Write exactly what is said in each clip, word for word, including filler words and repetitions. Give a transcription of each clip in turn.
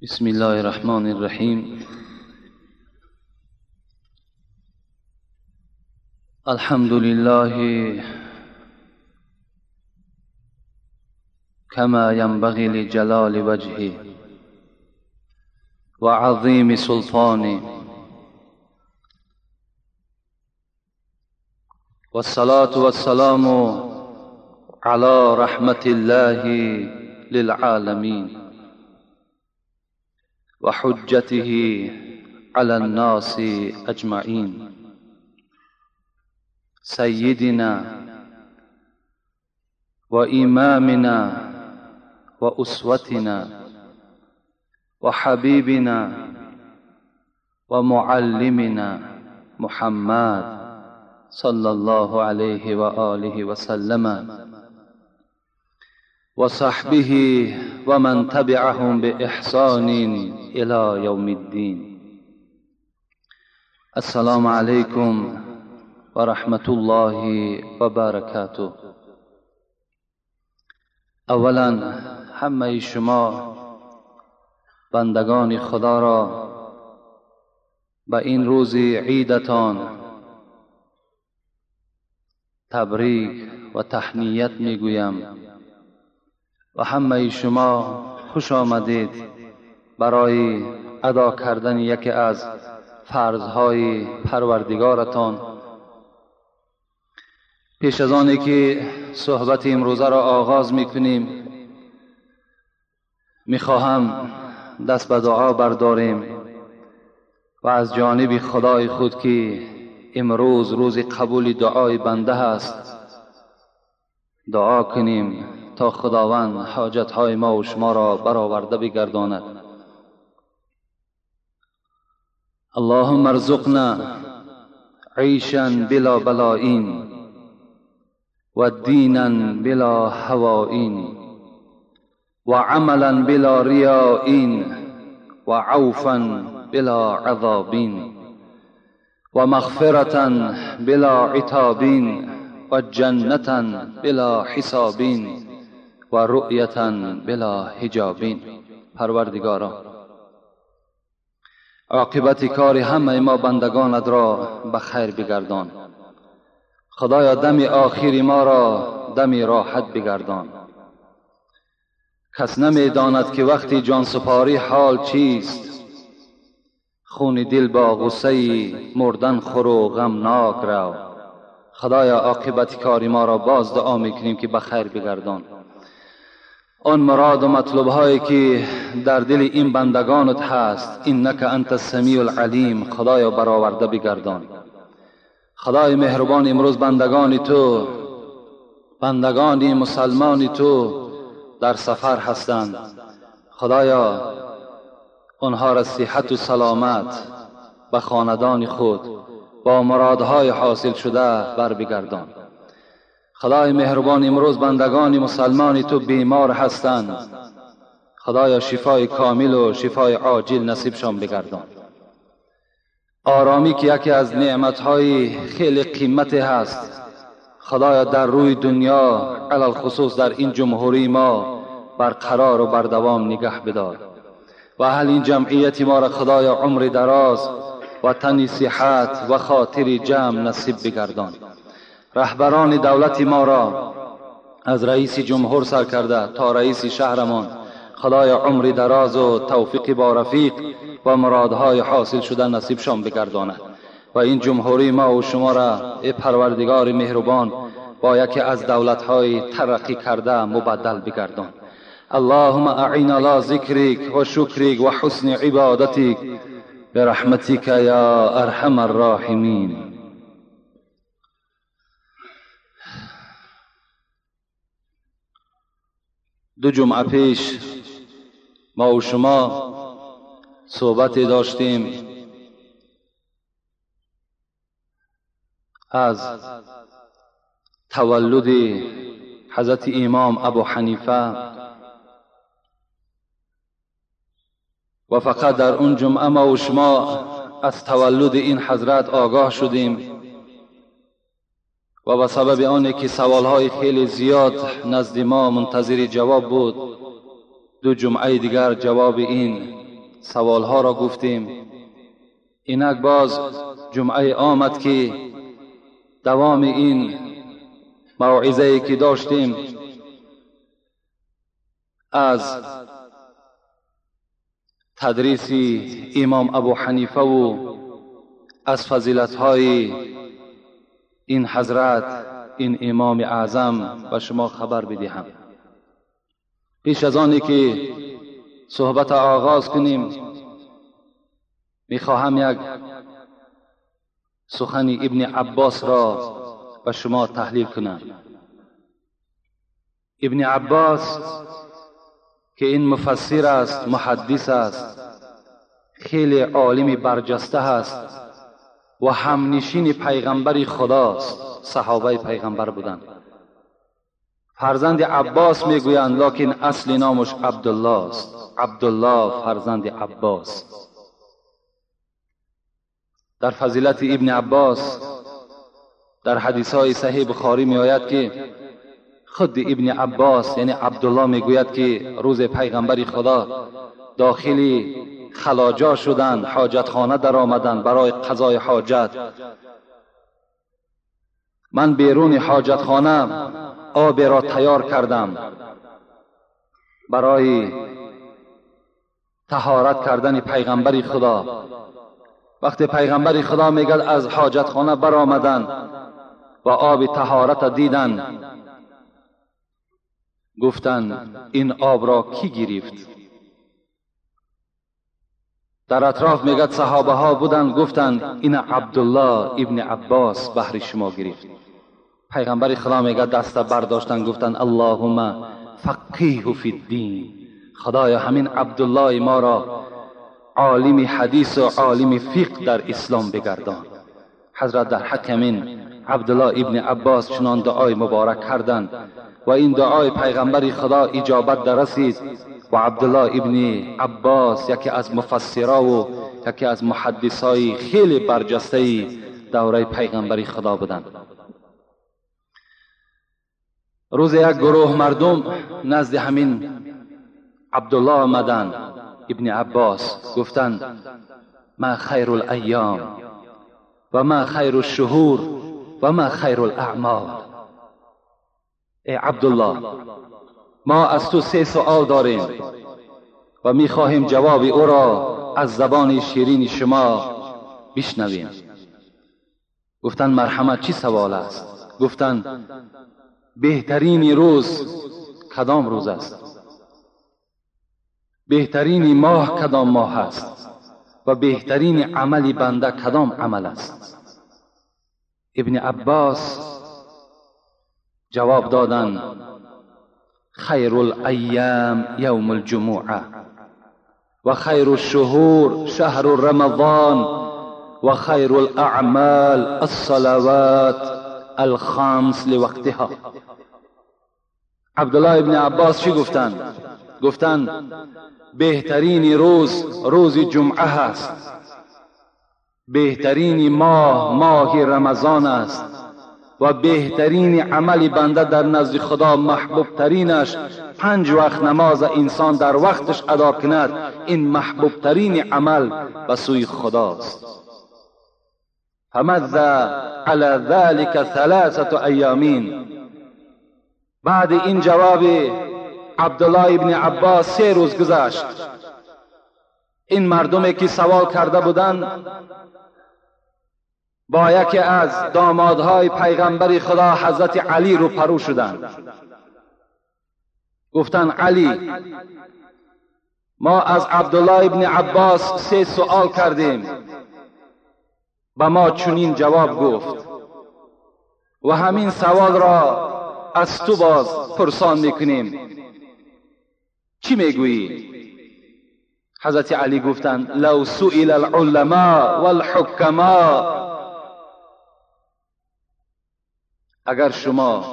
بسم الله الرحمن الرحیم. الحمد لله كما ينبغي لجلال وجهه وعظيم سلطانه، والصلاة والسلام على رحمة الله للعالمين وحجته على الناس أجمعين، سيدنا وإمامنا وأسوتنا وحبيبنا ومعلمنا محمد صلى الله عليه وآله وسلم وصحبه ومن تبعهم بإحسان إلى يوم الدين. السلام عليكم ورحمة الله وبركاته. اولا همه شما بندگان خدا را به این روز عیدتان تبریک و تهنیت میگویم و همه شما خوش آمدید برای ادا کردن یکی از فرضهای پروردگارتان. پیش از آنی که صحبت امروزه را آغاز میکنیم میخواهم دست به دعا برداریم و از جانب خدای خود که امروز روز قبول دعای بنده است دعا کنیم تا خداوند حاجتهای ما و شما را برآورده بگرداند. اللهم ارزقنا عیشا بلا بلائین و دینا بلا هوائین و عملا بلا ریائین و عوفا بلا عذابین و مغفرة بلا عتابین و جنة بلا حسابین و رؤیة بلا حجابین. پروردگارا عاقبت کار همه ما بندگانت را به خیر بگردان. خدایا دم آخر ما را دم راحت بگردان. کس نمی داند که وقتی جان سپاری حال چیست، خون دل با غصه مردن خور و غمناک رو. خدایا عاقبت کار ما را باز دعا میکنیم که به خیر بگردان. آن مراد و مطلوب هایی که در دل این بندگانت هست انک انت السمیع العلیم خدایا برآورده بگردان. خدای مهربان امروز بندگان تو بندگان مسلمان تو در سفر هستند. خدایا آنها را صحت و سلامت به خاندان خود با مرادهای حاصل شده بر بگردان. خدای مهربان امروز بندگان مسلمان تو بیمار هستند. خدایا شفای کامل و شفای عاجل نصیبشان بگردان. آرامی که یکی از نعمتهای خیلی قیمتی هست خدایا در روی دنیا علل خصوص در این جمهوری ما برقرار و بردوام نگه بدار و اهل این جمعیت ما را خدایا عمر دراز و تن صحت و خاطر جمع نصیب بگردان. رهبران دولت ما را از رئیس جمهور سر کرده تا رئیس شهرمان خدایا عمر دراز و توفیق با رفیق و مرادهای حاصل شده نصیبشان بگرداند و این جمهوری ما و شما را ای پروردگار مهربان با یکی از دولت‌های ترقی کرده مبدل بگردان. اللهم اعین علی ذکرک و شکرک و حسن عبادتک برحمتک یا ارحم الراحمین. دو جمعه پیش ما و شما صحبت داشتیم از تولد حضرت امام ابو حنیفه و فقط در اون جمعه ما و شما از تولد این حضرت آگاه شدیم و به سبب آنه که سوالهای خیلی زیاد نزد ما منتظر جواب بود دو جمعه دیگر جواب این سوالها را گفتیم. اینک باز جمعه آمد که دوام این موعظه‌ای که داشتیم از تدریس امام ابو حنیفه و از فضیلت‌های این حضرت، این امام اعظم به شما خبر بدهم. پیش از آنی که صحبت آغاز کنیم میخواهم یک سخن ابن عباس را به شما تحلیل کنم. ابن عباس که این مفسر است، محدث است، خیلی عالم برجسته است و همنشین پیغمبر خداست. صحابه پیغمبر بودند. فرزند عباس میگویند، لکن اصل نامش عبدالله است. عبدالله فرزند عباس. در فضیلت ابن عباس در حدیث های صحیح بخاری می آید که خود ابن عباس یعنی عبدالله می گوید که روز پیغمبر خدا داخل خلاجا شدند، حاجت خانه در آمدند برای قضای حاجت. من بیرون حاجت خانه آب را تیار کردم برای طهارت کردن پیغمبر خدا. وقتی پیغمبر خدا میگد از حاجت خانه بر آمدند و آب طهارت دیدند، گفتند این آب را کی گرفت؟ در اطراف میگد صحابه ها بودند، گفتند این عبدالله ابن عباس بهر شما گرفت. پیغمبر خدا میگد دست برداشتن گفتند اللهم فقیه فی الدین، خدایا همین عبدالله ما را عالم حدیث و عالم فقه در اسلام بگردان. حضرت در حق همین عبدالله ابن عباس چنان دعای مبارک کردند و این دعای پیغمبر خدا اجابت در رسید و عبدالله ابن عباس یکی از مفسرا و یکی از محدثای خیلی برجسته دوره پیغمبر خدا بودند. روز یک گروه مردم نزد همین عبدالله آمدند، ابن عباس، گفتند ما خیر الایام و ما خیر الشهور و ما خیر الاعمال. ای عبدالله، ما از تو سه سوال داریم و میخواهیم جواب او را از زبان شیرین شما بشنویم. گفتند مرحمت، چی سوال است؟ گفتند بهترین روز کدام روز است؟ بهترین ماه کدام ماه است؟ و بهترین عمل بنده کدام عمل است؟ ابن عباس جواب دادند خیر الایام یوم الجمعه و خیر الشهور شهر رمضان و خیر الاعمال الصلوات الخمس لوقتها. عبدالله ابن عباس چی گفتند؟ گفتند بهترین روز روز جمعه است، بهترین ماه ماه رمضان است و بهترین عمل بنده در نزد خدا محبوب ترینش پنج وقت نماز انسان در وقتش ادا کند. این محبوب ترین عمل به سوی خداست. فماذا علی ذلك ثلاثه ایامین. بعد این جواب عبدالله ابن عباس سه روز گذشت. این مردمی که سوال کرده بودند با یکی از دامادهای پیغمبر خدا حضرت علی رو پرو شدند. گفتند علی، ما از عبدالله ابن عباس سه سوال کردیم، به ما چنین جواب گفت و همین سوال را از تو باز پرسان میکنیم، چی میگویی؟ حضرت علی گفتند لو سئل العلماء والحکماء، اگر شما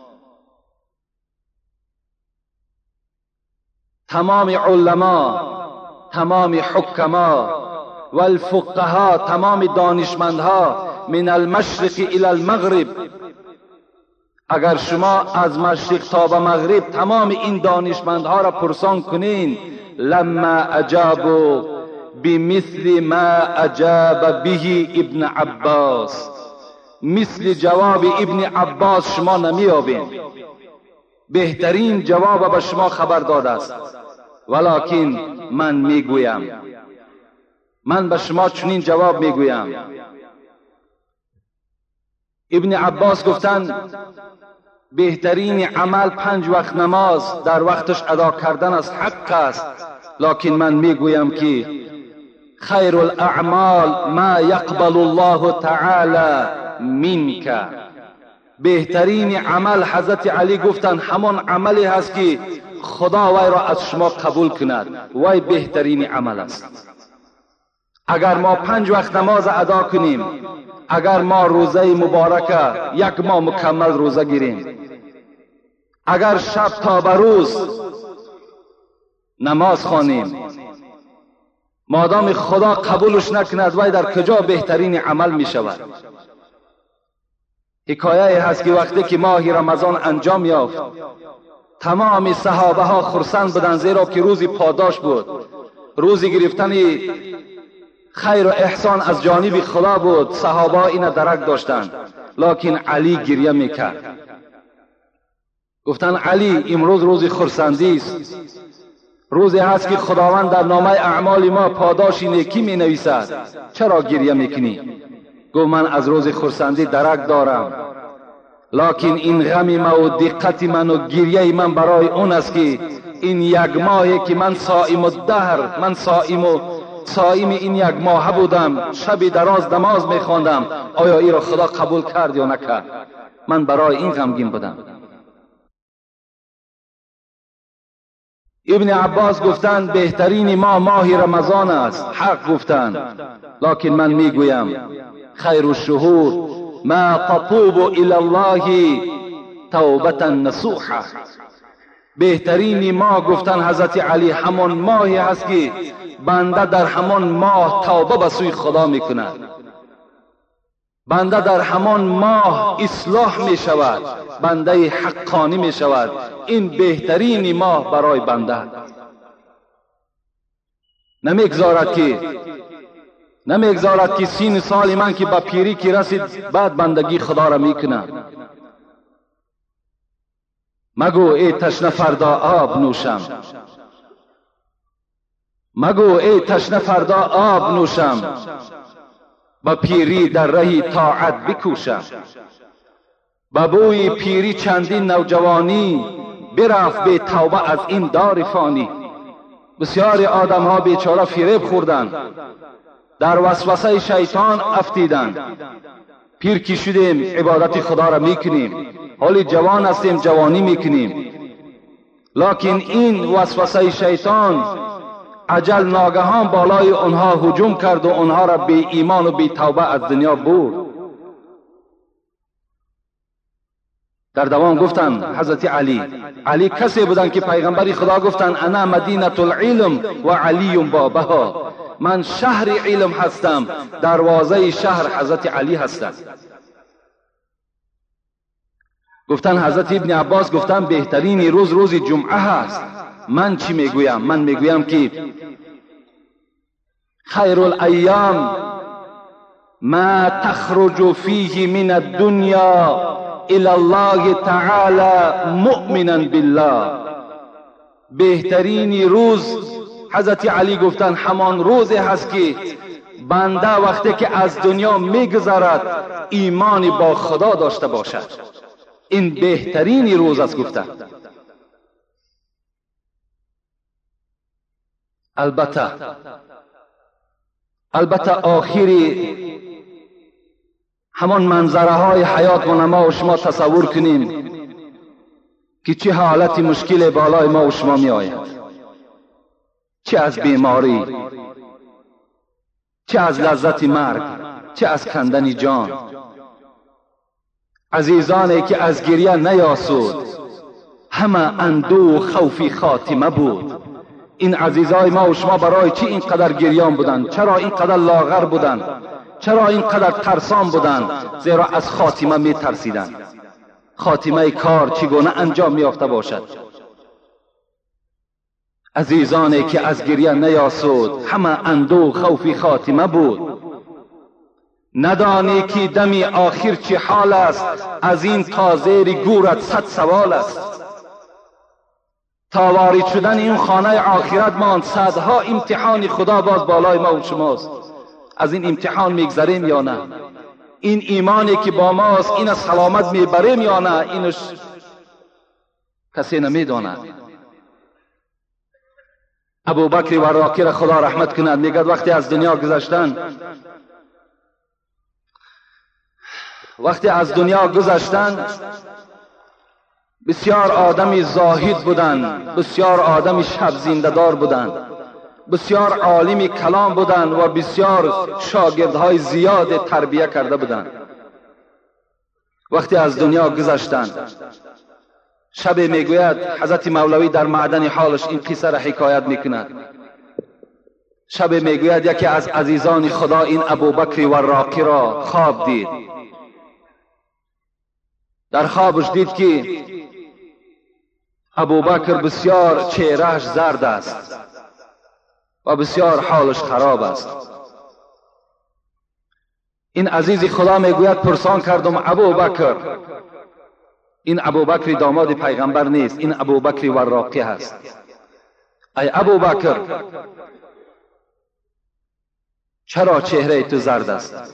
تمام علما، تمام حکما و الفقها، تمام دانشمندها من المشرق الى المغرب، اگر شما از مشرق تا به مغرب تمام این دانشمندها را پرسان کنین، لما اجابوا بمثل ما اجاب به ابن عباس، مثل جواب ابن عباس شما نمیابین. بهترین جواب به شما خبر داده است، ولکن من میگویم، من به شما چنین جواب میگویم. ابن عباس گفتند بهترین عمل پنج وقت نماز در وقتش ادا کردن است، حق است، لکن من میگویم که خیر الاعمال ما یقبل الله تعالی منک. بهترین عمل حضرت علی گفتند همان عملی هست که خدا وی را از شما قبول کند، وی بهترین عمل است. اگر ما پنج وقت نماز ادا کنیم، اگر ما روزه مبارکه یک ماه مکمل روزه گیریم، اگر شب تا به روز نماز خوانیم، مادام خدا قبولش نکند وی در کجا بهترین عمل می شود؟ حکایه هست که وقتی که ماه رمضان انجام یافت، تمام صحابه ها خرسند بودند، زیرا که روزی پاداش بود، روزی گرفتن خیر و احسان از جانب خدا بود. صحابه این درک داشتند، لکن علی گریه میکرد. گفتن علی امروز روز خرسندی است، روزی هست که خداوند در نامه اعمال ما پاداش نیکی می نویسد، چرا گریه میکنی؟ گفت من از روز خرسندی درک دارم، لکن این غم ما و دقت من و گریه من برای اون است که این یک ماهی که من صائم الدهر، من صائم و صائم این یک ماه بودم، شب دراز نماز میخواندم، آیا این را خدا قبول کرد یا نکرد؟ من برای این غمگین بودم. ابن عباس گفتند بهترین ماه ماه رمضان است، حق گفتند، لکن من میگویم خیر الشهور ما تطوب الی الله توبه نصوحه. بهترین ماه گفتن حضرت علی همان ماهی هست که بنده در همان ماه توبه به سوی خدا میکند، بنده در همان ماه اصلاح می شود، بنده حقانی می شود. این بهترین ماه برای بنده. نمیگذارد که نمیگذارد که سین سال من که به پیری که رسید بعد بندگی خدا را میکنه. مگو ای تشنه فردا آب نوشم، مگو ای تشنه فردا آب نوشم، با پیری در راه طاعت بکوشم. با بوی پیری چندین نوجوانی برفت به توبه از این دار فانی. بسیاری آدم ها بیچاره فریب خوردند، در وسوسه شیطان افتیدند. پیر که شدیم عبادت خدا را میکنیم، حالی جوان هستیم جوانی میکنیم، لکن این وسوسه شیطان عجل ناگهان بالای آنها هجوم کرد و آنها را بی ایمان و بی توبه از دنیا برد. در دوام گفتند حضرت علی علی کسی بودند که پیغمبر خدا گفتند انا مدینه العلم و علی بابها، من شهر علم هستم، دروازه شهر حضرت علی هستم. گفتن حضرت ابن عباس گفتن بهترین روز روز جمعه هست. من چی میگویم؟ من میگویم که خیر الایام ما تخرج فیه من الدنیا الى الله تعالی مؤمنا بالله. بهترین روز حضرت علی گفتن همان روزی هست که بنده وقتی که از دنیا میگذرد ایمانی با خدا داشته باشد. این بهترین روز است گفتن. البته البته آخری همان منظره های حیات و ما و شما تصور کنیم که چه حالت مشکل بالای ما و شما می آید، چه از بیماری، چه از لذت مرگ، چه از کندن جان. عزیزانی که از گریه نیاسود، همه اندوه خوفی خاتمه بود. این عزیزای ما و شما برای چی اینقدر گریان بودند؟ چرا اینقدر لاغر بودند؟ چرا اینقدر ترسان بودند؟ زیرا از خاتمه می ترسیدند. خاتمه کار چگونه انجام می یافته باشد. عزیزانی که از گریه نیاسود، همه اندوه خوفی خاتمه بود. ندانی که دمی آخر چه حال است، از این تا زیر گورت صد سوال است. تا وارد شدن این خانه آخرت ماند، صدها امتحان خدا باز بالای ما و شماست. از این امتحان میگذریم یا نه؟ این ایمانی که با ماست این از سلامت میبریم یا نه؟ اینش کسی نمیداند. ابوبکر وراقی را خدا رحمت کند میگد وقتی از دنیا گذشتن وقتی از دنیا گذشتن بسیار آدمی زاهد بودند، بسیار آدمی شب زنده دار بودند، بسیار عالمی کلام بودند و بسیار شاگردهای زیاد تربیه کرده بودند. وقتی از دنیا گذشتند شب میگوید حضرت مولوی در معدن حالش این قصه را حکایت میکند. شب میگوید یکی از عزیزان خدا این ابوبکر وراقی را خواب دید. در خوابش دید که ابوبکر بسیار چهرهش زرد است و بسیار حالش خراب است. این عزیز خدا میگوید پرسان کردم ابوبکر، این ابوبکر داماد پیغمبر نیست، این ابوبکر وراقی هست. ای ابوبکر چرا چهره تو زرد است؟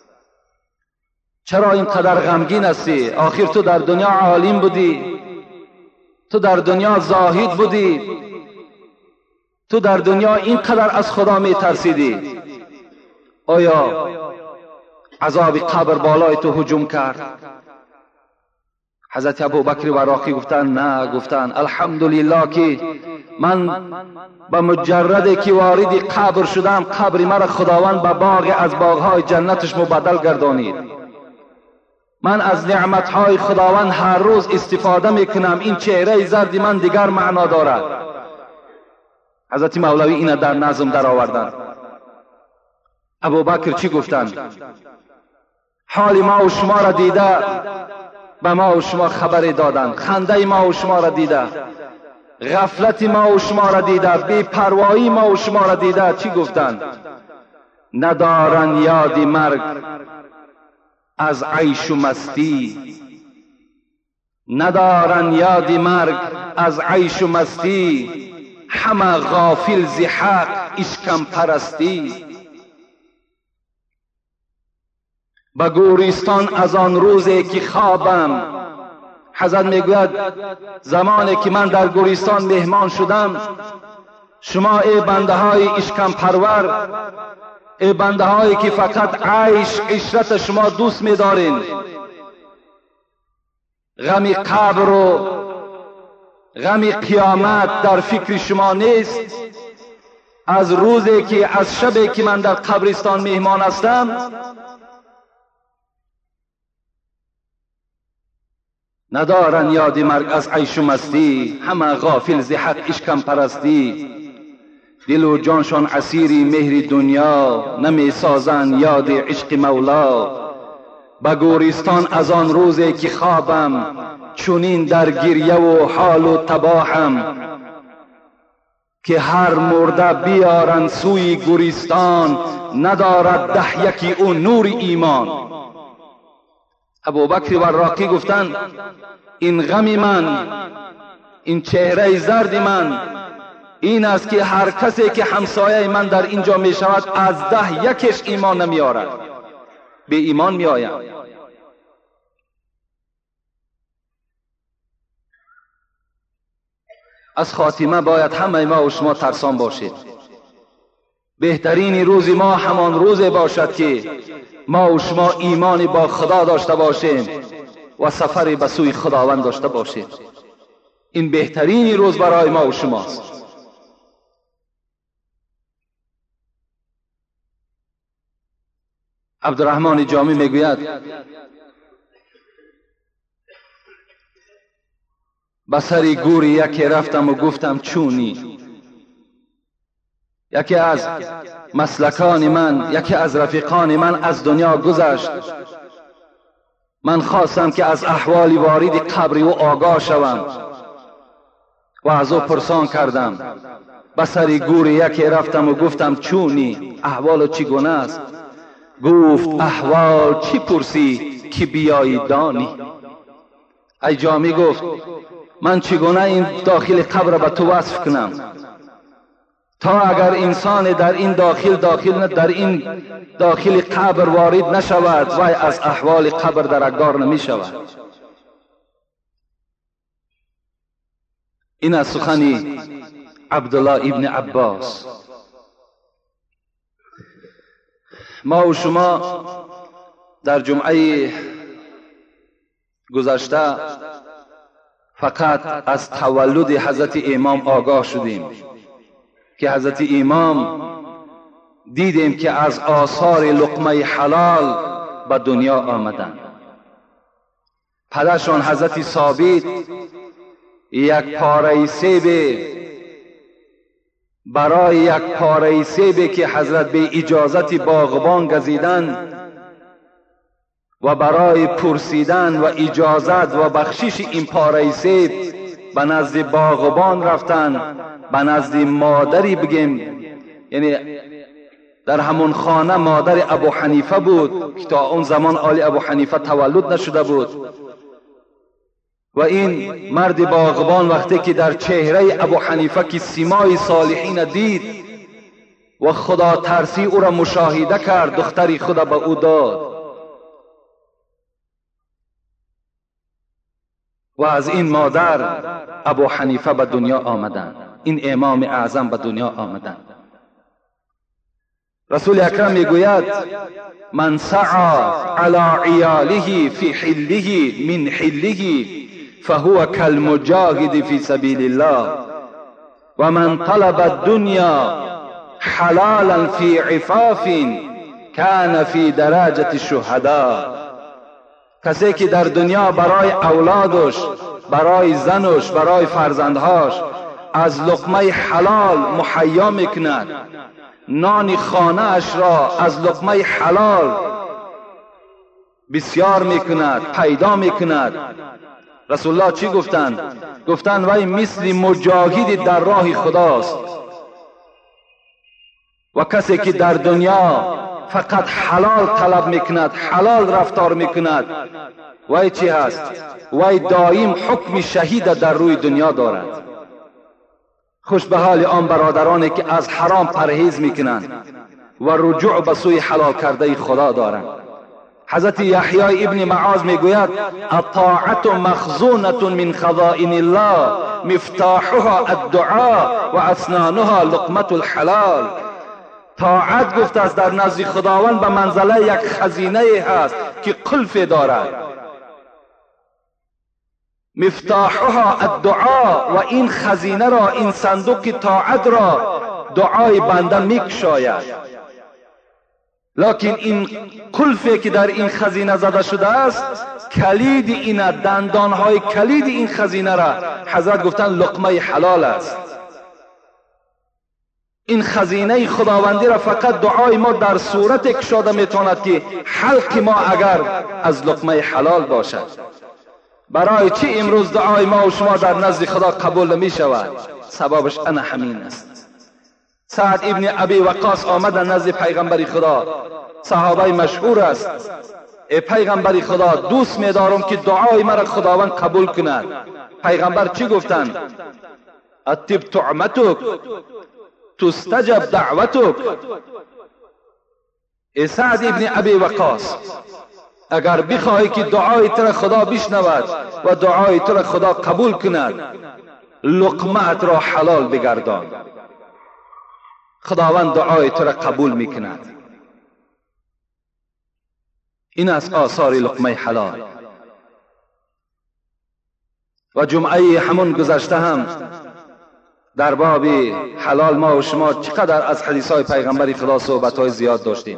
چرا اینقدر غمگین هستی؟ آخر تو در دنیا عالم بودی، تو در دنیا زاهد بودی، تو در دنیا اینقدر از خدا می ترسیدی. آیا عذاب قبر بالای تو هجوم کرد؟ حضرت ابوبکر وراقی گفتن نه، گفتن الحمدلله که من به مجرد که وارد قبر شدم قبر مرا خداوند به باغ از باغهای جنتش مبدل گردانید. من از نعمتهای خداوند هر روز استفاده میکنم، این چهره زرد من دیگر معنا دارد. حضرت مولوی اینه در نظم در آوردن. ابوبکر چی گفتند؟ حال ما و شما را دیده به ما و شما خبری دادند، خنده ما و شما را دیده، غفلت ما و شما را دیده، بی پروایی ما و شما را دیده. چی گفتند؟ ندارن یاد مرگ از عیش و مستی، ندارن یاد مرگ از عیش و مستی، همه غافل ز حق اشکم پرستی. به گورستان از آن روزی که خوابم، حضرت میگوید زمانی که من در گورستان مهمان شدم، شما ای بنده های اشکم پرور، ای بنده هایی که فقط عیش عشرت شما دوست می‌دارین، غم قبر و غم قیامت در فکر شما نیست، از روزی که از شبی که من در قبرستان مهمان هستم ندارن یاد مرگ از عیش و مستی، همه غافل ز حق اشکم پرستی. دل و جانشان اسیری مهر دنیا، نمی سازن یاد عشق مولا. به گورستان از آن روزی که خوابم، چونین در گریه و حال و تباهم، که هر مرده بیارن سوی گورستان، ندارد ده یکی او نور ایمان. ابوبکر وراقی گفتند این غم من، این چهره زرد من این است که هر کسی که همسایه من در اینجا می شود از ده یکش ایمان نمی آرد، به ایمان می آید. از خاتمه باید همه ما و شما ترسان باشید. بهترین روز ما همان روز باشد که ما و شما ایمان با خدا داشته باشیم و سفر به سوی خداوند داشته باشیم. این بهترین روز برای ما و شماست. عبدالرحمن جامی میگوید به سری گوری یکی رفتم و گفتم چونی. یکی از مسلکان من، یکی از رفیقان من از دنیا گذشت. من خواستم که از احوال وارد قبر او آگاه شوم. و از او پرسان کردم. به سر گور یکی رفتم و گفتم چونی؟ احوال چگونه است؟ گفت احوال چی پرسی که بیایی دانی؟ ای جامی گفت من چگونه این داخل قبر به تو وصف کنم تا اگر انسان در این داخل داخل در این داخل قبر وارد نشود وای از احوال قبر درکدار نمی شود. این از سخن عبدالله ابن عباس. ما و شما در جمعه گذشته فقط از تولد حضرت امام آگاه شدیم که حضرت امام دیدیم که از آثار لقمه حلال به دنیا آمدند. پدرشان حضرت ثابت یک پاره سیب برای یک پاره سیب که حضرت به اجازت باغبان گزیدند و برای پرسیدن و اجازت و بخشش این پاره سیب به نزد باغبان رفتن، به نزد مادری بگیم، یعنی در همون خانه مادر ابو حنیفه بود که تا اون زمان آل ابو حنیفه تولد نشده بود. و این مرد باغبان وقتی که در چهره ابو حنیفه که سیمای صالحین دید و خدا ترسی او را مشاهده کرد، دختری خدا به او داد و از این مادر ابو حنیفه به دنیا آمدند، این امام اعظم به دنیا آمدند. رسول اکرم میگوید من سعى على عیاله فی حله من حله فهو كالمجاهد في سبيل الله ومن طلب الدنيا حلالا في عفاف كان في درجة الشهداء. کسی که در دنیا برای اولادش، برای زنش، برای فرزندهاش از لقمه حلال مهیا میکند، نان خانه اش را از لقمه حلال بسیار میکند، پیدا میکند. رسول الله چی گفتند؟ گفتند وای مثل مجاهد در راه خداست. و کسی که در دنیا فقط حلال طلب میکند، حلال رفتار میکند، وای چی هست؟ وای دائم حکم شهید در روی دنیا دارد. خوش به حال آن برادرانی که از حرام پرهیز میکنند و رجوع به سوی حلال کرده خدا دارند. حضرت یحیی ابن معاذ میگوید الطاعت مخزونة من خزائن الله مفتاحها الدعاء و اسنانها لقمة الحلال. طاعت گفته است در نزد خداوند به منزله یک خزینه هست که قلف دارد. مفتاحها الدعاء و این خزینه را، این صندوق طاعت را دعای بنده میکشاید. لکن این قلفی که در این خزینه زده شده است، کلید این دندانهای کلید این خزینه را حضرت گفتن لقمه حلال است. این خزینه خداوندی را فقط دعای ما در صورت کشاده میتواند که حلق ما اگر از لقمه حلال باشد. برای چی امروز دعای ما و شما در نزد خدا قبول نمی شود؟ سببش انا همین است. سعد ابن ابی وقاص آمد نزد پیغمبر خدا، صحابه مشهور است. ای پیغمبر خدا، دوست می‌دارم که دعای مرا خداوند قبول کند. پیغمبر چی گفتند؟ اتب طعمتک تستجب دعوتک. ای سعد ابن ابی وقاص، اگر بخواهی که دعای تو خدا بشنود و دعای تو خدا قبول کند، لقمت را حلال بگردان، خداوند دعای تو را قبول میکند. این از آثار لقمه حلال. و جمعه همون گذشته هم در باب حلال ما و شما چقدر از حدیث های پیغمبر خدا صحبت های زیاد داشتیم.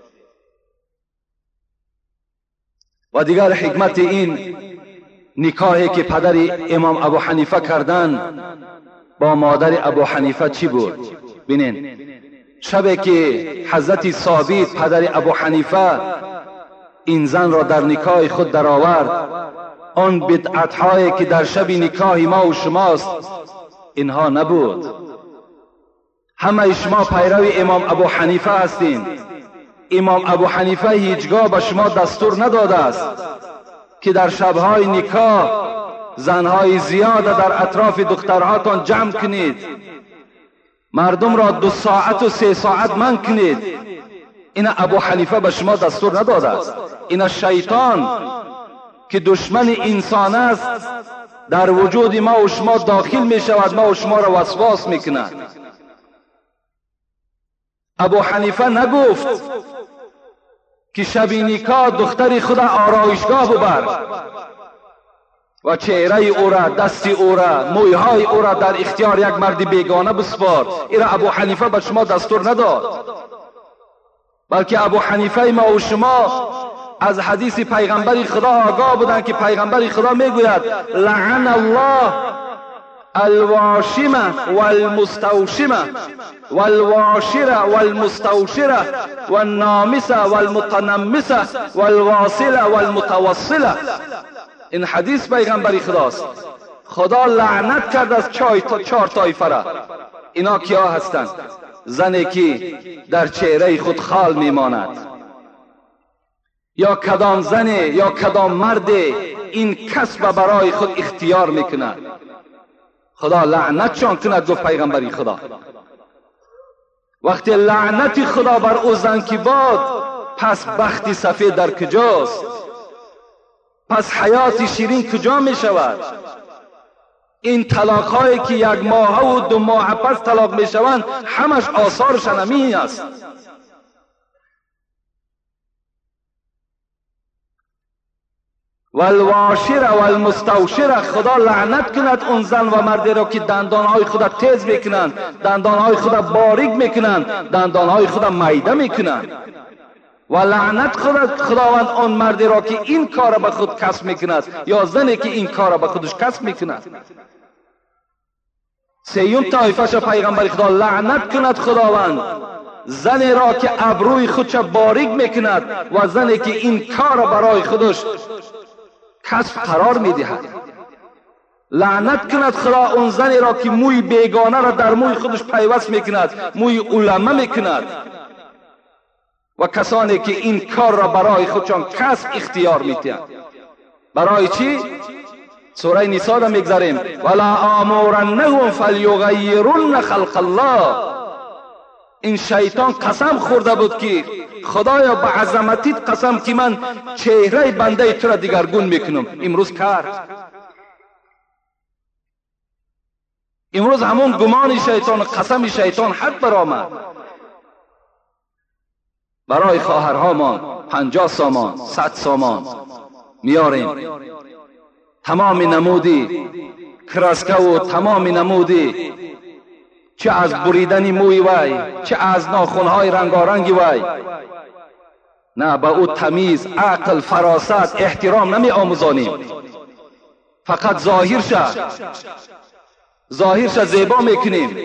و دیگر حکمت این نکاحی که پدر امام ابو حنیفه کردن با مادر ابو حنیفه چی بود؟ بینین، شبی که حضرت ثابت پدر ابو حنیفه این زن را در نکاح خود درآورد، آن بدعت هایی که در شب نکاح ما و شماست اینها نبود. همه شما پیرو امام ابو حنیفه هستین. امام ابو حنیفه هیچگاه به شما دستور نداده است که در شبهای نکاح زنهای زیاد در اطراف دخترهاتان جمع کنید، مردم را دو ساعت و سه ساعت من کنید. این ابو حنیفه به شما دستور نداده است. این شیطان که دشمن انسان است در وجود ما و شما داخل می شود، ما و شما را وسواس می کند. ابو حنیفه نگفت که شب نکاح دختر خود آرایشگاه ببر و چهره او را، دست او را، مویهای او را در اختیار یک مرد بیگانه بسپار. این را ابو حنیفه به شما دستور نداد، بلکه ابو حنیفه ما و شما از حدیث پیغمبر خدا آگاه بودند که پیغمبر خدا میگوید لعن الله الواشمه والمستوشمه والواشره والمستوشره والنامسه والمتنمسه والواصله والمتوصله. این حدیث پیغمبر خداست. خدا لعنت کرد از چهار طایفه را. اینا کیا هستند؟ زنی که در چهره خود خال میماند، یا کدام زنی یا کدام مرد این کسب برای خود اختیار میکند، خدا لعنتشان کند. گفت پیغمبر خدا وقتی لعنت خدا بر او زن کی باد، پس بخت سفید در کجاست؟ پس حیات شیرین کجا می شود؟ این طلاق هایی که یک ماه و دو ماه پس طلاق می شوند همش آثارش همین است. والواشره والمستوشره، خدا لعنت کند اون زن و مردی را که دندانهای خود تیز میکنند، دندانهای خود باریک میکنند، دندانهای خود میده میکنند. و لعنت خود خداوند اون مردی را که این کار به خود کسب میکند یا زنی که این کار به خودش کسب میکند. سیون طایفه‌ش پیغمبر خدا لعنت کند خداوند زنی را که ابروی خودش باریک میکند و زنی که این کار برای خودش کسب قرار میدهد. لعنت کند خدا اون زنی را که موی بیگانه را در موی خودش پیوست میکند، موی علمه میکند، و کسانی که این کار را برای خودشان کسب اختیار میدهند. برای چی؟ سوره نساء را میگذاریم ولا آمرنهم فلیغیرن خلق الله. این شیطان قسم خورده بود که خدایا به عظمتیت قسم که من چهره بنده تو را دیگرگون میکنم. امروز کرد. امروز همون گمان شیطان، قسم شیطان حد برآمد. برای خواهرهامان پنجاه سامان، صد سامان میاریم، تمام نمودی کراسکه و تمام نمودی، چه از بریدن موی وی، چه از ناخنهای رنگارنگی وی. نه، با او تمیز، عقل، فراست، احترام نمی آموزانیم. فقط ظاهرش ظاهرش زیبا میکنیم.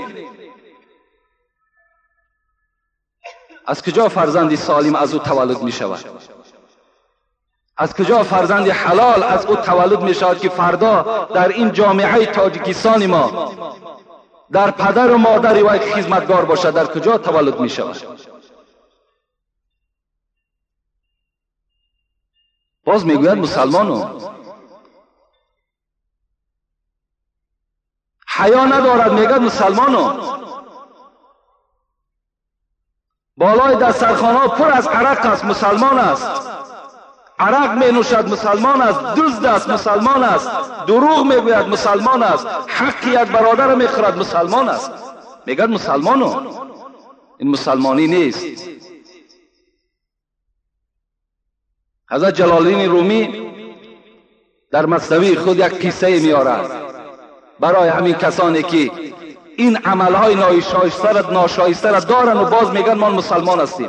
از کجا فرزندی سالم از او تولد می شود؟ از کجا فرزندی حلال از او تولد می شود که فردا در این جامعه تاجیکستان ما در پدر و مادر وی خدمتگار باشد؟ در کجا تولد می شود؟ باز میگوید مسلمانو حیا ندارد. میگوید مسلمانو بالای دسترخوان پر از عرق است، مسلمان است. عرق می نوشد، مسلمان است. دزد است، مسلمان است. دروغ میگوید، مسلمان است. حق یک برادر میخورد، مسلمان است. میگوید مسلمانو. این مسلمانی نیست. حضرت جلال الدین رومی در مثنوی خود یک قصه میارد برای همین کسانی که این عملهای ناشایسته را دارن و باز میگن ما مسلمان هستیم.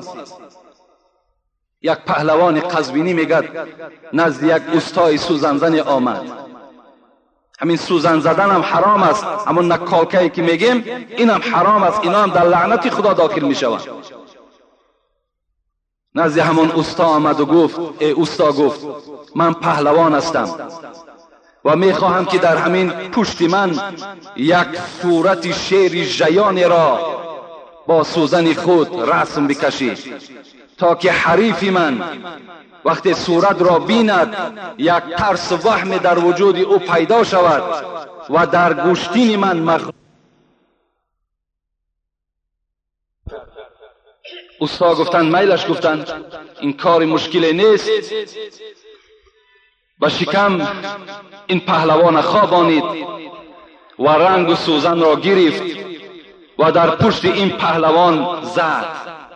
یک پهلوان قزوینی میگد نزد یک استای سوزن زن آمد. همین سوزن زدن هم حرام است، همون نکالکه‌ای که میگیم این هم حرام است. اینا هم در لعنت خدا داخل میشوند. نزد همون استا آمد و گفت ای استا، گفت من پهلوان هستم، و میخواهم که در همین پشت من یک صورت شیر ژیان را با سوزن خود رسم بکشید تا که حریف من وقتی صورت را بیند یک ترس و وهم در وجود او پیدا شود و در گوشتین من مخ... استا گفتند میلش گفتند این کار مشکلی نیست، و شکم این پهلوان خوابانید و رنگ و سوزن را گرفت و در پشت این پهلوان زد.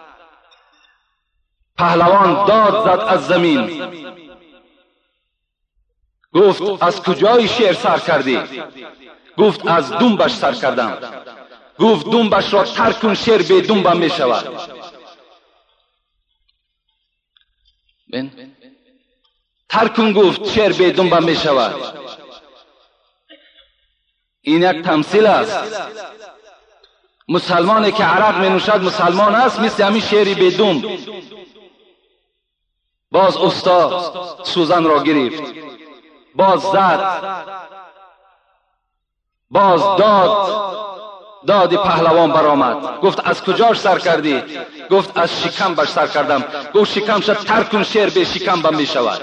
پهلوان داد زد از زمین، گفت از کجای شیر سر کردی؟ گفت از دنبش سر کردم. گفت دنبش را ترک کن، شیر به دنبم می شود. بین ترک کن، گفت شیر به دنبم می شود. این یک تمثیل است. مسلمانی که عرق می نوشد مسلمان است، مثل همین شیری به دنب. باز استا سوزن را گرفت، باز زد، باز داد داد پهلوان برآمد. گفت از کجاش سر کردی؟ گفت از شکمش سر کردم. گفت شکمش ترک کن، شیر به شکمم می شود.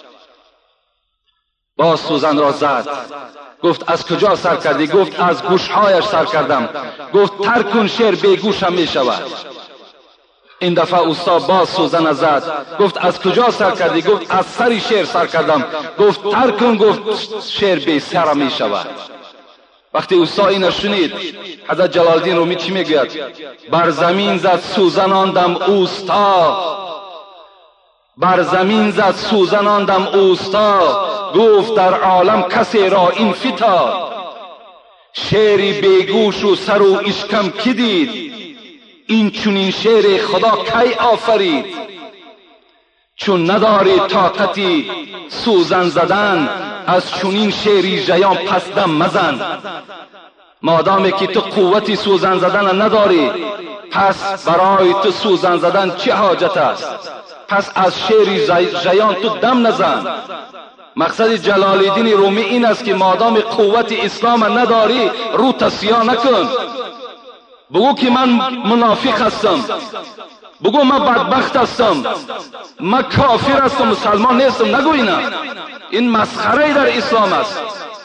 باز سوزن را زد. گفت از کجا سر کردی؟ گفت از گوشهایش سر کردم. گفت ترک کن، شیر به گوشم می شود. این دفعه استا باز سوزن زد. گفت از کجا سر کردی؟ گفت از سری شیر سر کردم. گفت ترک کن، گفت شیر به سرم می شود. وقتی استا این شنید، حضرت جلال الدین رومی چی میگوید؟ بر زمین زد سوزناندم اوستا، بر زمین زد سوزناندم اوستا. گفت در عالم کسی را این فتا، شیری بیگوش و سر و اشکم کی دید؟ این چونین شیر خدا کی آفرید؟ چون نداری طاقتی سوزن زدن، از چونین شیری ژیان پس دم مزن. مادامی که تو قوتی سوزن زدن نداری، پس برای تو سوزن زدن چه حاجت است؟ پس از شیری ژیان تو دم نزن. مقصد جلال الدین رومی این است که مادام قوت اسلام نداری، رو تسیا نکن. بگو که من منافق هستم، بگو من بدبخت هستم، من کافر هستم، مسلمان نیستم. نگو اینا. این مسخره در اسلام است.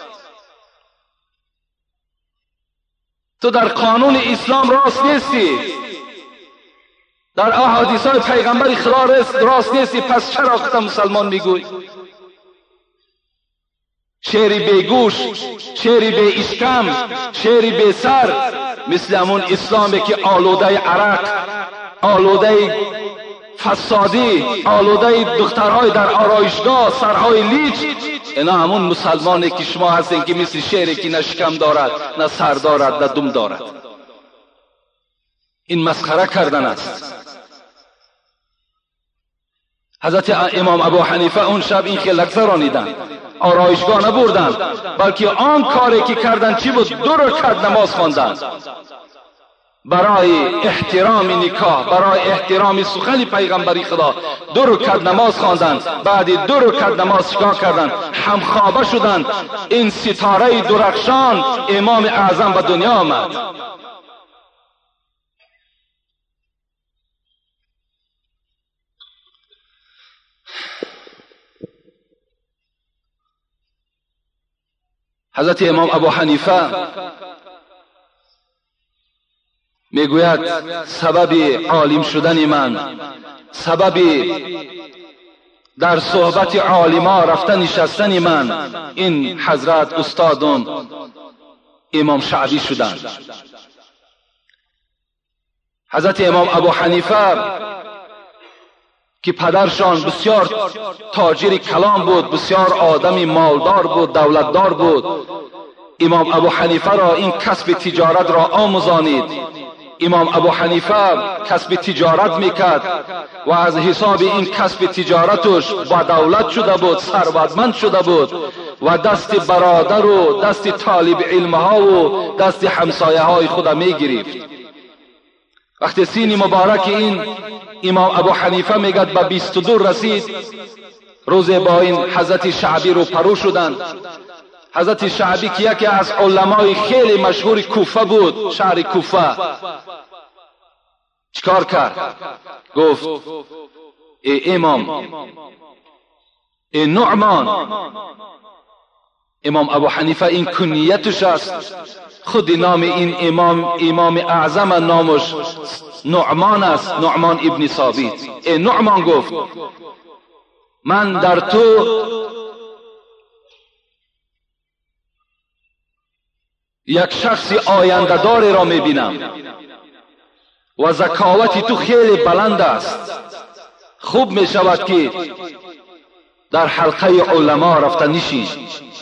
تو در قانون اسلام راست نیستی، در احادیث های پیغمبر خدا راست نیستی، پس چرا خودت مسلمان میگوی؟ شیری به گوش، شیری به اشکم، شیری به سر، مثل همون اسلامی که آلوده عرق، آلوده فسادی، آلوده دخترهای در آرایشگاه، سرهای لیچ، اینا همون مسلمانی که شما هستین که مثل شیری که نه شکم دارد، نه سر دارد، نه دم دارد. این مسخره کردن است. حضرت امام ابو حنیفه اون شب این خلق رانیدن، آرایشگاه نبردن، بلکه آن کاری که کردن چی بود؟ دو رکعت نماز خواندن برای احترام نکاح، برای احترام سخن پیغمبری خدا. دو رکعت نماز خواندن. بعد دو رکعت نماز چیکار کردن؟ همخوابه شدن. این ستاره درخشان امام اعظم به دنیا آمد. حضرت امام ابو حنیفه میگوید سبب عالم شدن من، سبب در صحبت عالما رفتن نشستن من، این حضرت استادم امام شعبی شدند. حضرت امام ابو حنیفه که پدرشان بسیار تاجر کلام بود، بسیار آدمی مالدار بود، دولتدار بود، امام ابو حنیفه را این کسب تجارت را آموزانید. امام ابو حنیفه کسب تجارت میکرد و از حساب این کسب تجارتش با دولت شده بود، ثروتمند شده بود و دست برادر و دست طالب علم ها و دست همسایه های خود میگرفت. وقتی سین مبارک این امام ابو حنیفه میگد به بیست و دو رسید، روز با این حضرت شعبی رو پرو شدند حضرت شعبی که یکی از علمای خیلی مشهور کوفه بود، شهر کوفه، چیکار کرد؟ گفت ای امام، ای نعمان، امام ابو حنیفه این کنیتش است، خود نام این امام امام اعظم نامش نعمان است، نعمان ابن ثابت. ای نعمان، گفت من در تو یک شخص آینده داری را میبینم و ذکاوت تو خیلی بلند است، خوب میشود که در حلقه علما رفته نشین.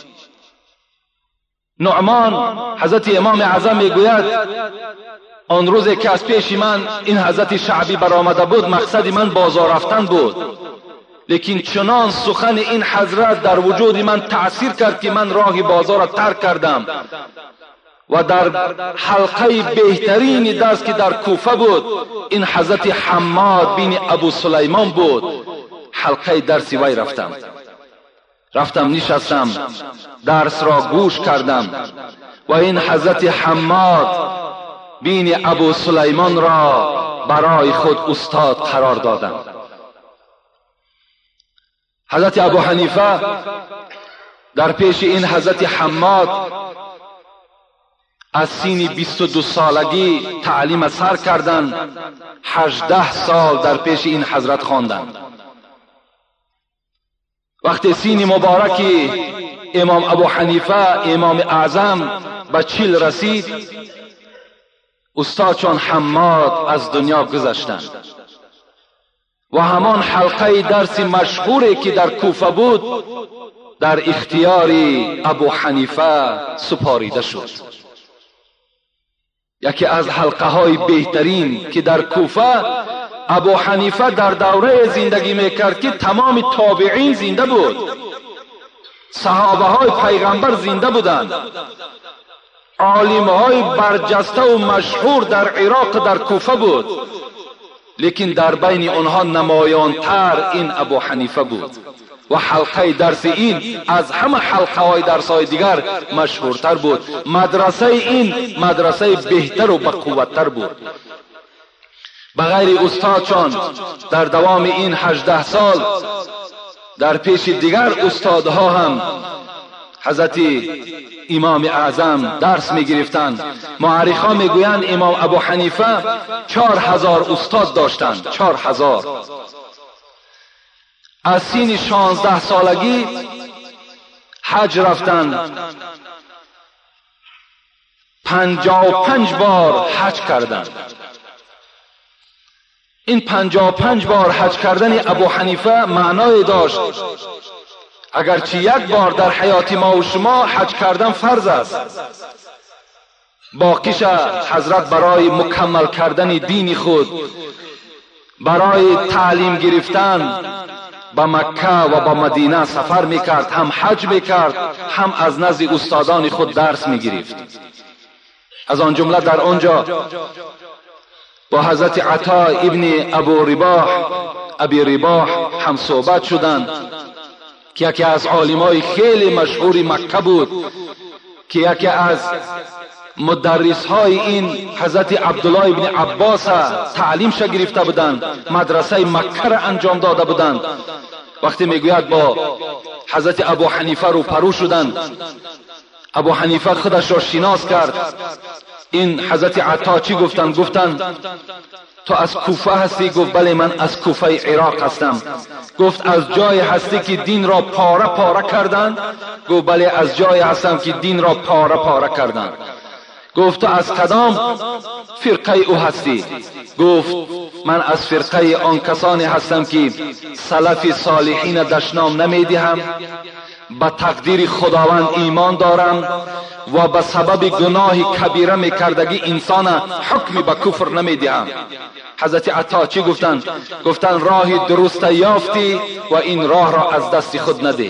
نعمان حضرت امام اعظم میگوید آن روزی که از پیش من این حضرت شعبی برآمده بود، مقصد من بازار رفتن بود، لیکن چنان سخن این حضرت در وجود من تأثیر کرد که من راه بازار را ترک کردم و در حلقه بهترین درس که در کوفه بود، این حضرت حماد بن ابو سلیمان بود، حلقه درس وی رفتم رفتم نشستم، درس را گوش کردم و این حضرت حماد بن ابو سلیمان را برای خود استاد قرار دادم. حضرت ابو حنیفه در پیش این حضرت حماد از سین بیست و دو سالگی تعلیم سر کردند، هجده سال در پیش این حضرت خواندند. وقتی سین مبارک امام ابو حنیفه امام اعظم به چل رسید، استاد چون حماد از دنیا گذشتند و همان حلقه درس مشهوری که در کوفه بود در اختیار ابو حنیفه سپاریده شد. یکی از حلقه های بهترین که در کوفه ابو حنیفه در دوره زندگی میکرد که تمام تابعین زنده بود، صحابه های پیغمبر زنده بودند، عالم های برجسته و مشهور در عراق در کوفه بود، لیکن در بین آنها نمایان تر این ابو حنیفه بود و حلقه درس این از همه حلقه های درس های دیگر مشهورتر بود. مدرسه این مدرسه بهتر و بقوتتر بود. بغیر استاد چون در دوام این هجده سال در پیش دیگر استادها هم حضرت امام اعظم درس می گرفتند. معرخا می گویند امام ابو حنیفه چهار هزار استاد داشتند، چهار هزار. از سین شانزده سالگی حج رفتند، پنجاه و پنج بار حج کردند. این پنجاه و پنج بار حج کردن ابو حنیفه معنای داشت. اگرچه یک بار در حیات ما و شما حج کردن فرض است، باقیش حضرت برای مکمل کردن دین خود، برای تعلیم گرفتن به مکه و به مدینه سفر میکرد، هم حج میکرد هم از نزد استادان خود درس میگرفت. از آن جمله در آنجا با حضرت عطا ابن ابو رباح ابی رباح هم صحبت شدند که یکی از عالمای خیلی مشهور مکه بود، که یکی از مدرس های این حضرت عبدالله ابن عباس تعلیم شا گرفته بودند، مدرسه مکه را انجام داده بودند. وقتی میگوید با حضرت ابو حنیفه رو پرو شدند، ابو حنیفه خودش را شناس کرد. این حضرت عطا چی گفتند؟ گفتند تو از کوفه هستی؟ گفت بله من از کوفه عراق هستم. گفت از جای هستی که دین را پاره پاره کردند؟ گفت بله از جای هستم که دین را پاره پاره کردند. گفت تو از کدام فرقه او هستی؟ گفت من از فرقه آن کسانی هستم که سلف صالحین دشنام نمیدهم، به تقدیر خداوند ایمان دارم و به سبب گناه کبیره میکردگی انسان حکم به کفر نمیدهم. حضرت عطا چی گفتند؟ گفتند راه درست یافتی و این راه را از دست خود نده.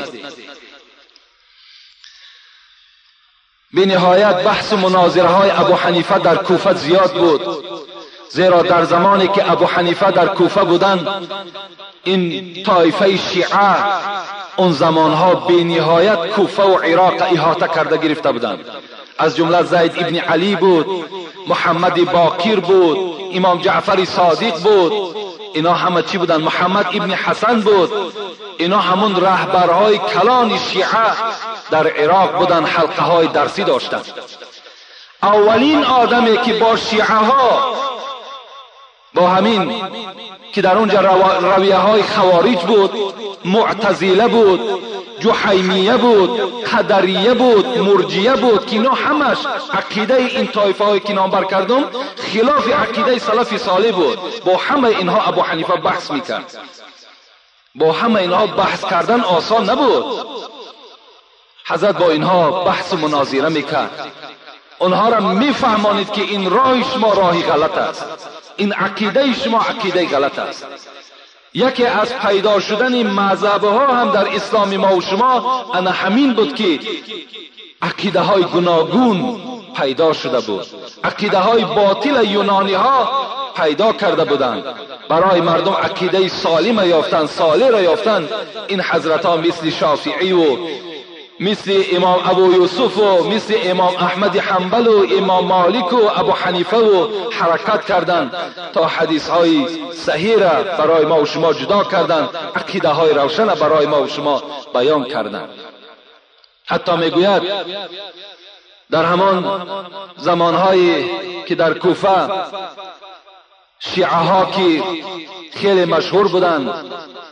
به نهایت بحث و مناظره های ابو حنیفه در کوفه زیاد بود زیرا در زمانی که ابو حنیفه در کوفه بودند این طایفه شیعه اون زمانها بی نهایت کوفه و عراق احاطه کرده گرفته بودند. از جمله زید ابن علی بود، محمد باقر بود، امام جعفر صادق بود، اینا همه چی بودند؟ محمد ابن حسن بود. اینا همون رهبرهای کلان شیعه در عراق بودند، حلقه های درسی داشتند. اولین آدمی که با شیعه ها، با همین که در اونجا رویه های خوارج بود، معتزله بود، جحیمیه بود، قدریه بود، مرجیه بود، که اینا همش عقیده این طایفه های که نام بر کردم خلاف عقیده سلف صالح بود. با همه اینها ابو حنیفه بحث میکرد. با همه اینها بحث کردن آسان نبود. حضرت با اینها بحث و مناظره میکرد، اونها را میفهمانید که این راه شما راهی غلط است، این عقیده شما عقیده غلط است. یکی از پیدا شدن مذهب‌ها هم در اسلام ما و شما انا همین بود که عقیده های گوناگون پیدا شده بود. عقیده های باطل یونانی ها پیدا کرده بودند. برای مردم عقیده سالم یافتن، صالح را یافتن. این حضرت ها مثل شافعی و مثل امام ابو یوسف و مثل امام احمد حنبل و امام مالک و ابو حنیفه و حرکت کردند تا حدیث های صحیح را برای ما و شما جدا کردند، عقیده های روشن برای ما و شما بیان کردند. حتی میگوید در همان زمانهایی که در کوفه شیعه ها که خیلی مشهور بودند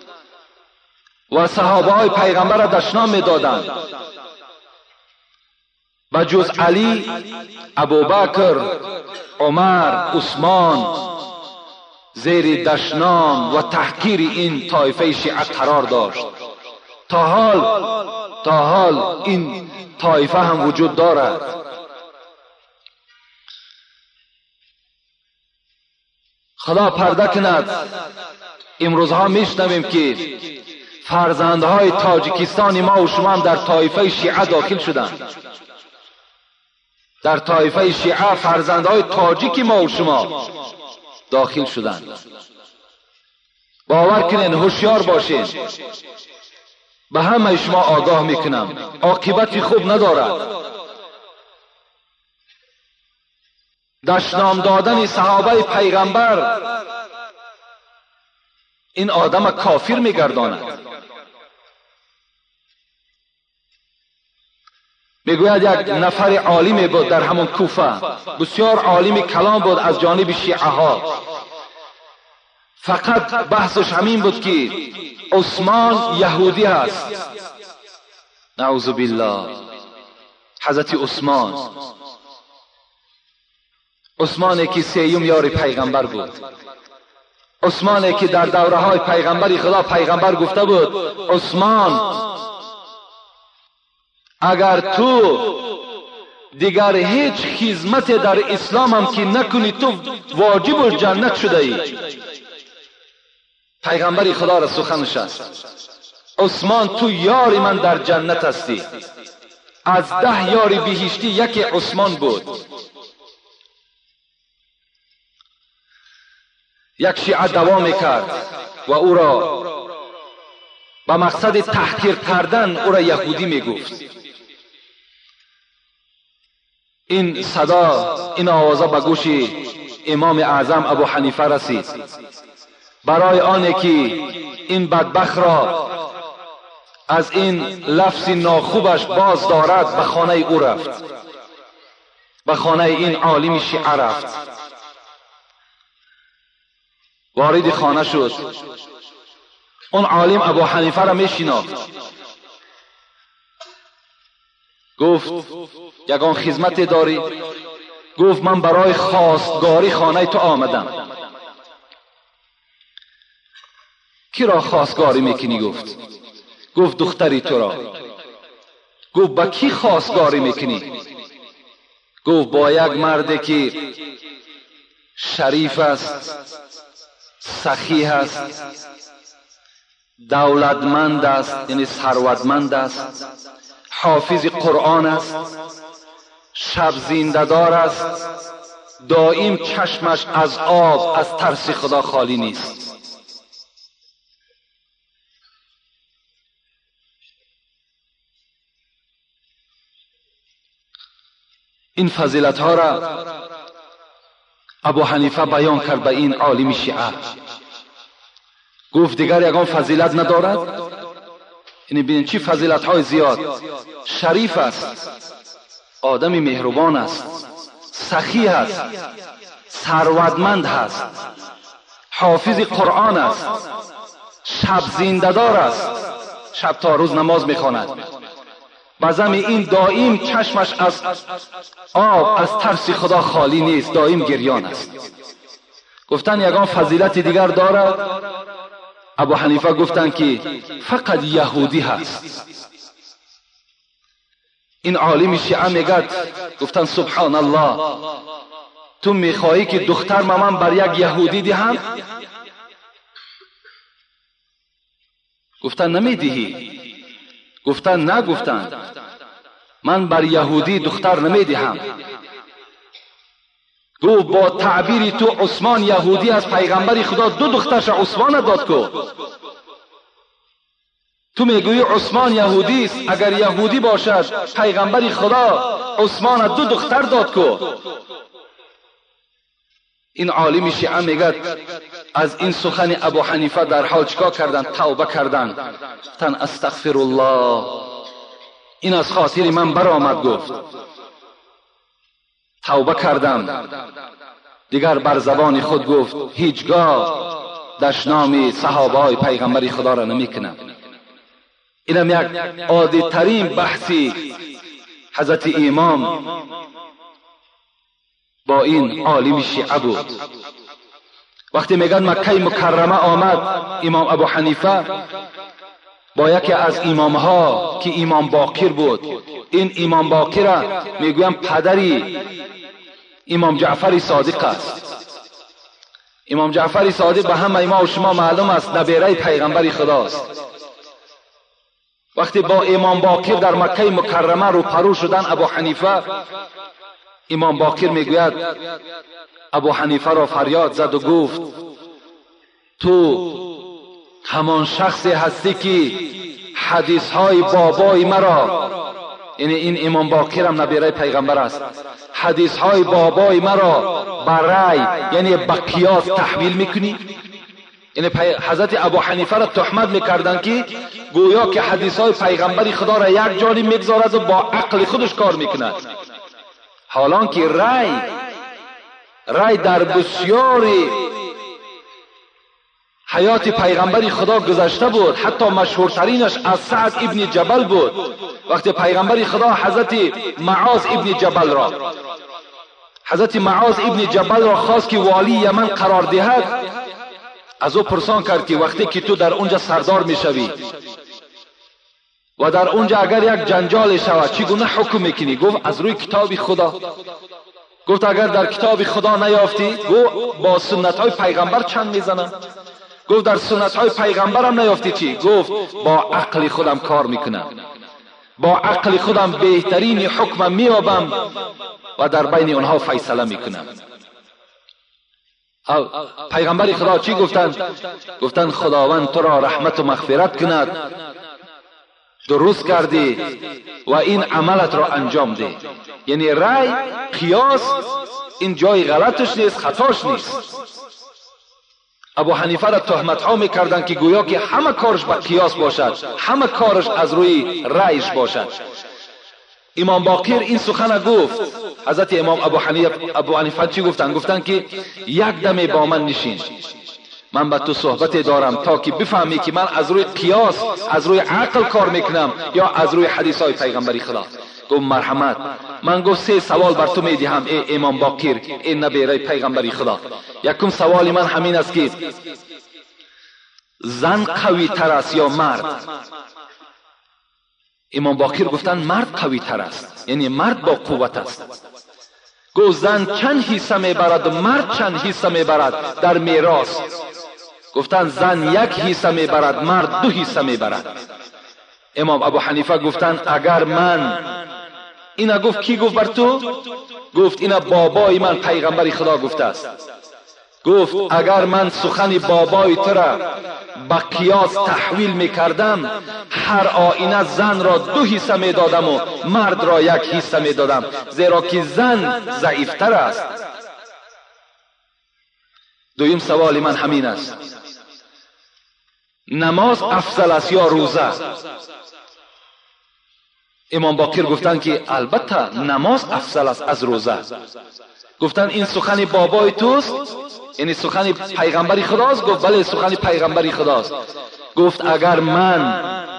و صحابه های پیغمبر را دشنام میدادند، بجز علی، ابوبکر، عمر، عثمان زیر دشنام و تحقیر این طایفه شیعه قرار داشت. تا حال تا حال این طایفه هم وجود دارد. خدا پرده کند. امروزها میشنویم که فرزندهای تاجیکستان ما و شما هم در طایفه شیعه داخل شدند. در طایفه شیعه فرزندهای تاجیک ما و شما داخل شدند. باور کنین، هوشیار باشین. به همه شما آگاه میکنم عاقبت خوب ندارد. دشنام دادن صحابه پیغمبر این آدم کافر میگرداند. میگوید یک نفر عالمی بود در همون کوفه، بسیار عالم کلام بود از جانب شیعه ها. فقط بحثش همین بود که عثمان یهودی است. نعوذ بالله. حضرت عثمان عثمانی که سیوم یار پیغمبر بود، عثمانی که در دوره های پیغمبری خدا پیغمبر گفته بود عثمان اگر تو دیگر هیچ خدمت در اسلام هم که نکنی تو واجب الجنت شده ای. پیغمبری خدا را سخنش است. عثمان تو یار من در جنت هستی. از ده یار بهشتی یکی عثمان بود. یک شیعه دوا میکرد و او را به مقصد تحقیر کردن او را یهودی میگفت. این صدا، این آوازه به گوش امام اعظم ابو حنیفه رسید. برای آنه که این بدبخت را از این لفظ ناخوبش باز دارد به خانه او رفت، به خانه این عالم شیعه رفت. وارد خانه شد. اون عالم ابو حنیفه را می شناخت. گفت یگان خدمت داری؟ گفت من برای خواستگاری خانه تو آمدم. کی را خواستگاری میکنی؟ گفت گفت دختری تو را. گفت با کی خواستگاری میکنی؟ گفت با یک مردی که شریف است، سخی است، دولتمند است، یعنی ثروتمند است، حافظ قرآن است، شب زنده دار است، دائم چشمش از آب از ترس خدا خالی نیست. این فضیلت ها را ابو حنیفه بیان کرد به این عالم شیعه. گفت دیگر یگان فضیلت ندارد؟ یعنی ببین چی فضیلت های زیاد. شریف است، آدم مهربان است، سخی است، ثروتمند است، حافظ قرآن است، شب زنده دار است، شب تا روز نماز میخواند. بزم این دائم چشمش از آب از ترس خدا خالی نیست، دائم گریان است. گفتن یگان فضیلت دیگر دارد؟ ابو حنیفه گفتن که فقط یهودی هست. این عالم شیعه میگد، گفتن سبحان الله، تو میخواهی که دختر من بر یک یهودی دهم؟ گفتن نمیدهی. گفتن نه. گفتن من بر یهودی دختر نمیدهم. گو با تعبیر تو عثمان یهودی از پیغمبر خدا دو دخترش عثمان داد کو. تو میگویی عثمان یهودی است، اگر یهودی باشد پیغمبر خدا عثمان دو دختر داد کو. این عالم شیعه میگد از این سخن ابو حنیفه در حال چیکار کردن؟ توبه کردن. گفتن استغفر الله، این از خاطر من برآمد. گفت توبه کردم. دیگر بر زبان خود گفت هیچگاه دشنام صحابه های پیغمبر خدا را نمیکنم. اینم یک عادی ترین بحثی حضرت امام با این عالم شیعه بود. وقتی میگن مکه مکرمه آمد امام ابو حنیفه با یکی از امامها که امام باقر بود، این امام باقر میگویم پدری امام جعفر صادق است. امام جعفر صادق به همه ما و شما معلوم است نبیره پیغمبر خداست. وقتی با امام باقر در مکه مکرمه رو پرو شدن ابو حنیفه، امام باقر میگوید ابو حنیفه را فریاد زد و گفت تو همان شخصی هستی که حدیث های بابای مرا، یعنی این امام باقر هم نبیره پیغمبر است، حدیث های بابای مرا برای یعنی به قیاس تحویل میکنی. یعنی حضرت ابو حنیفه را تهمت میکردن که گویا که حدیث های پیغمبر خدا را یک جانب میگذارد و با عقل خودش کار میکند، حالان که رای رای در بسیاری حیات پیغمبر خدا گذشته بود. حتی مشهورترینش از سعد ابن جبل بود. وقتی پیغمبر خدا حضرت معاذ ابن جبل را حضرت معاذ ابن جبل را خواست که والی یمن قرار دهد، از او پرسان کرد که وقتی که تو در اونجا سردار میشوی و در اونجا اگر یک جنجال شود چگونه حکم میکنی؟ گفت از روی کتاب خدا. گفت اگر در کتاب خدا نیافتی؟ گفت با سنت های پیغمبر چند میزنم. گفت در سنت های پیغمبر هم نیافتی چی؟ گفت با عقل خودم کار میکنم، با عقل خودم بهترین حکم میابم و در بین اونها فیصله میکنم. پیغمبر خدا چی گفتن؟ گفتن خداوند تو را رحمت و مغفرت کند، درست کردی و این عملت را انجام ده. یعنی رای قیاس این جای غلطش نیست، خطاش نیست. ابو حنیفه را تهمت ها میکردن که گویا که همه کارش با قیاس باشد، همه کارش از روی رایش باشد. امام باقر این سخن گفت. حضرت امام ابو حنیفه ابو حنیفه چی گفتن؟ گفتن که یک دم با من نشین، من با تو صحبت دارم تا که بفهمی که من از روی قیاس از روی عقل کار میکنم یا از روی حدیث های پیغمبری خدا. گفت مرحمت. من گفت سه سوال بر تو میدهم ای امام باقر، این نبیره پیغمبری خدا. یکم سوال من همین است که زن قوی تر است یا مرد؟ امام باقر گفتن مرد قوی تر است، یعنی مرد با قوت است. گفت زن چند حصه میبرد و مرد چند حصه میبرد در میراث؟ گفتن زن یک حصه میبرد، مرد دو حصه میبرد. امام ابو حنیفه گفتن اگر من اینا گفت کی گفت بر تو؟ گفت اینا بابای من پیغمبر خدا گفته است. گفت اگر من سخن بابای تو را با قیاس تحویل میکردم، هر آینه زن را دو حصه میدادم و مرد را یک حصه میدادم، زیرا که زن ضعیفتر است. دویم سوال من همین است، نماز افضل است یا روزه؟ امام باقر گفتند که البته نماز افضل است از روزه. گفتند این سخن بابای توست، یعنی سخن پیغمبری خداست؟ گفت بله سخن پیغمبری خداست. گفت اگر من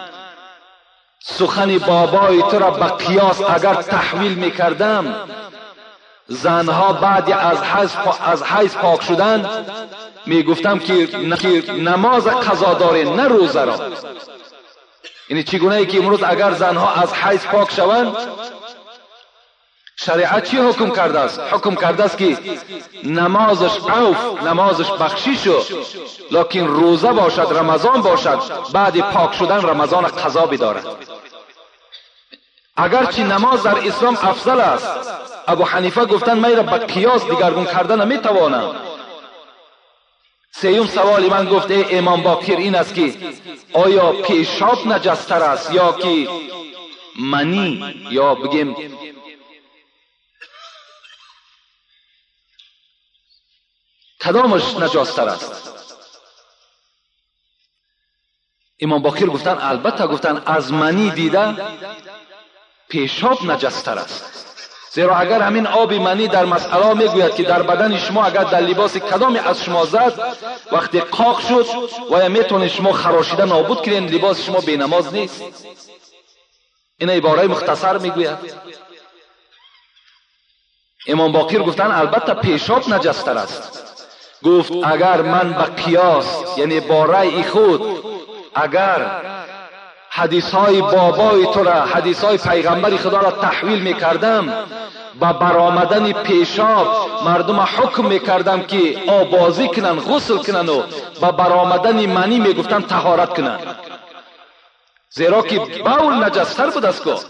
سخن بابای تو را به قیاس اگر تحویل میکردم، زنها بعد از حیض از حیض پاک شدن میگفتم که نماز قضا داره نه روزه را. یعنی چگونه ای که امروز اگر زنها از حیض پاک شوند، شریعت چی حکم کرده است؟ حکم کرده است که نمازش عوف، نمازش بخشش، لکن روزه باشد، رمضان باشد، بعد پاک شدن رمضان قضا بدارد. اگرچه نماز در اسلام افضل است، ابو حنیفه گفتن میره به قیاس دیگرگون کردن نمیتوانم. سیوم سوال من گفت ای امام باقر این است که آیا پیشاب نجستر است یا که منی، یا بگیم کدامش نجاستر است؟ امام باقر گفتن البته، گفتن از منی دیده پیشاب نجستر است، زیرا اگر همین آب منی در مسئله میگوید که در بدن شما اگر در لباس کدامی از شما زد، وقتی قاق شد و یا میتونه شما خراشیده نابود کنین، لباس شما بینماز نیست. این عباره مختصر میگوید. امام باقر گفتن البته پیشاب نجستر است. گفت اگر من به قیاس، یعنی با رأی خود، اگر حدیث های بابای تو را، حدیث های پیغمبر خدا را تحویل میکردم، با برآمدن پیشاب مردم حکم میکردم که آبازی کنن، غسل کنن، و با برآمدن منی میگفتن طهارت کنن، زیرا که بول نجستر بود است. که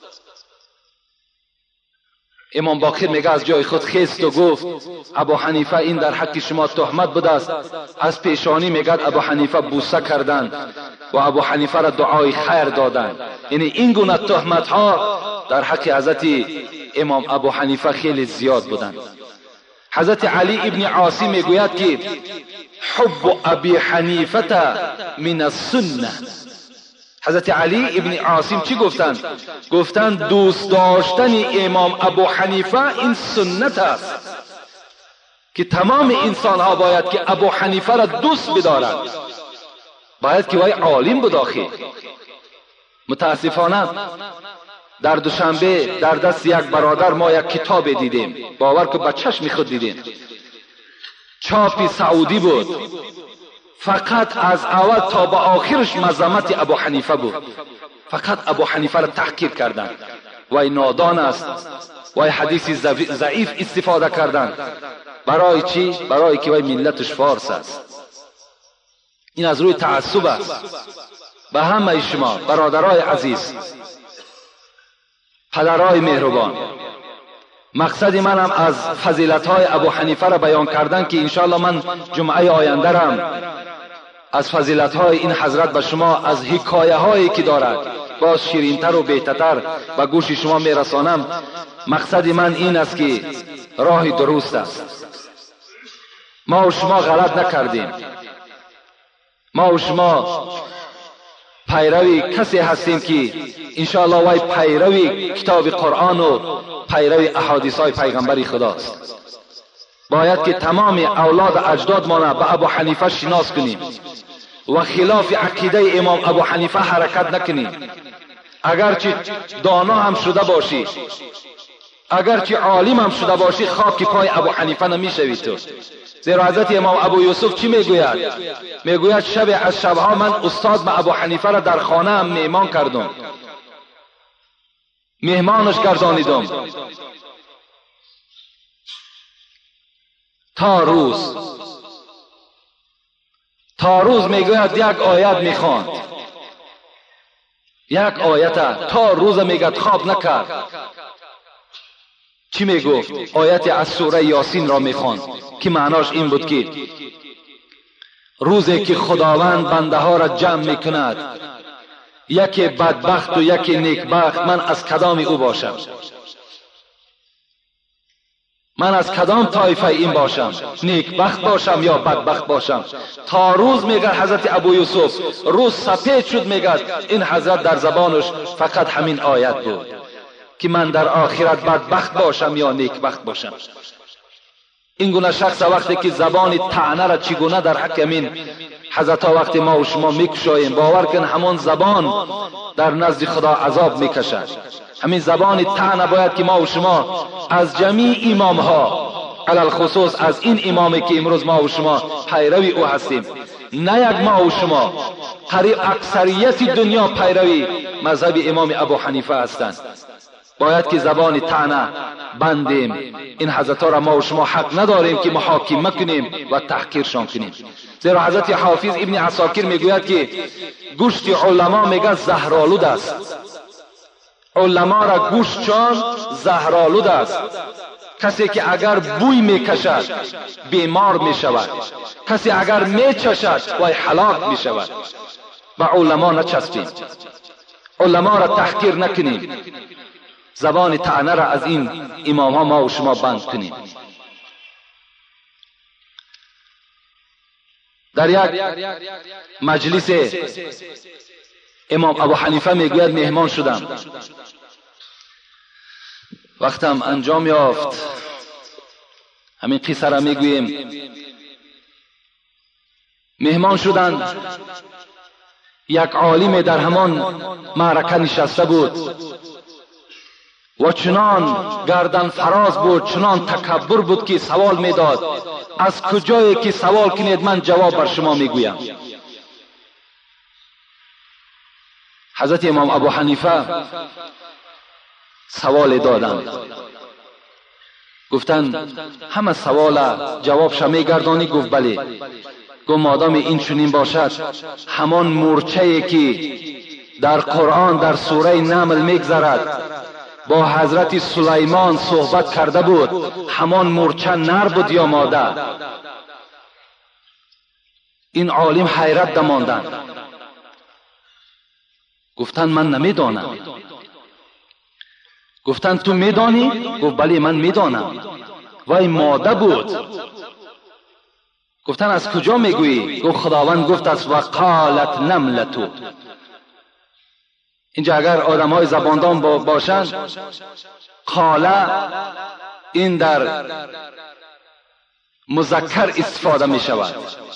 امام باقر میگه از جای خود خیست و گفت ابو حنیفه این در حق شما تهمت بوده است. از پیشانی میگه ابو حنیفه بوسه کردند و ابو حنیفه را دعای خیر دادند. یعنی این گونه تهمت ها در حق حضرت امام ابو حنیفه خیلی زیاد بودند. حضرت علی ابن عاصی میگوید که حب ابی حنیفه من السنه. حضرت علی ابن عاصم چی گفتند؟ گفتند دوست داشتن امام ابو حنیفه این سنت است که تمام انسان ها باید که ابو حنیفه را دوست بدارند، باید که وای عالم بود. آخی متاسفانه در دوشنبه در دست یک برادر ما یک کتاب دیدیم، باور که با چشم خود دیدیم، چاپی سعودی بود، فقط از اول تا به آخرش مذمت ابو حنیفه بود. فقط ابو حنیفه را تحقیر کردند، وای نادان است، وای حدیث ضعیف استفاده کردند. برای چی؟ برای که وای ملتش فارس است. این از روی تعصب است. به همه شما برادرای عزیز، پدرای مهربان، مقصد منم از فضیلت‌های ابو حنیفه را بیان کردن که انشاءالله من جمعه آینده رم از فضیلت‌های این حضرت به شما، از حکایه هایی که دارد باز شیرینتر و بهتر به گوش شما میرسانم. مقصد من این است که راه درست است. ما و شما غلط نکردیم. ما و شما پیروی کسی هستیم که انشاءالله وای پیروی کتاب قرآن و پیروی احادیث های پیغمبری خداست. باید که تمام اولاد اجداد ما را به ابو حنیفه شناس کنیم و خلاف عقیده امام ابو حنیفه حرکت نکنیم. اگرچه دانا هم شده باشی، اگرچه عالم هم شده باشی، خاک پای ابو حنیفه نمیشوی تو. زیرا حضرت امام ابو یوسف چی میگوید؟ میگوید شب از شبها من استاد به ابو حنیفه را در خانه هم مهمان کردم، مهمانش گردانیدم تا روز تا روز میگوید یک آیت میخواند، یک آیت تا روز میگوید خواب نکرد. چی می گفت؟ آیت از سوره یاسین را می خواند که معناش این بود که روزی که خداوند بنده ها را جمع می کند، یکی بدبخت و یکی نیکبخت، من از کدام او باشم؟ من از کدام طایفه این باشم؟ نیکبخت باشم یا بدبخت باشم؟ تا روز میگه حضرت ابو یوسف روز سپید شد، میگه این حضرت در زبانش فقط همین آیت بود که من در آخرت بدبخت باشم یا نیکبخت باشم. این گونه شخص وقتی که زبان طعنه را چگونه در حق همین حضرت ها وقتی ما و شما میکشاییم، باور کن همان زبان در نزد خدا عذاب میکشد. همین زبان طعنه باید که ما و شما از جمیع امام ها، علل خصوص از این امامی که امروز ما و شما پیروی او هستیم، نه یک ما و شما، قریب اکثریت دنیا پیروی مذهب امام ابو حنیفه هستند، باید که زبان طعنه بندیم. این حضرت ها را ما و شما حق نداریم که محاکمه کنیم و تحقیرشان کنیم. زیرا حضرت حافظ ابن عساکر میگوید که گوشت علما میگه زهرآلود است، علما را گوشتشان زهرآلود است. کسی که اگر بوی میکشد بیمار میشود، کسی اگر میچشد وای هلاک میشود. و علما نچسبیم، علما را تحقیر نکنیم، زبان طعنه را از این امام ها ما و شما بند کنیم. در یک مجلس امام ابو حنیفه میگوید مهمان شدم، وقتم انجام یافت، همین قصه را میگوییم. مهمان شدند، یک عالم در همان معرکه نشسته بود و چنان گردن فراز بود، چنان تکبر بود که سوال میداد از کجایی که سوال کنید من جواب بر شما میگویم. حضرت امام ابو حنیفه سوال دادند، گفتند همه سوال جواب شما میگردانی؟ گفت بله. گفت مادام این چنین باشد، همان مورچه‌ای که در قرآن در سوره نمل میگذرد با حضرت سلیمان صحبت کرده بود، همان مورچه نر بود یا ماده؟ این عالم حیرت دماندند، گفتند من نمیدانم. گفتند تو میدانی؟ گفت بله من میدانم. وای ماده بود. گفتند از کجا میگویی؟ گفت خداوند گفت است و قالت نملتو. اینجا اگر آدم های زباندان باشند، قاله این در مذکر استفاده می شود،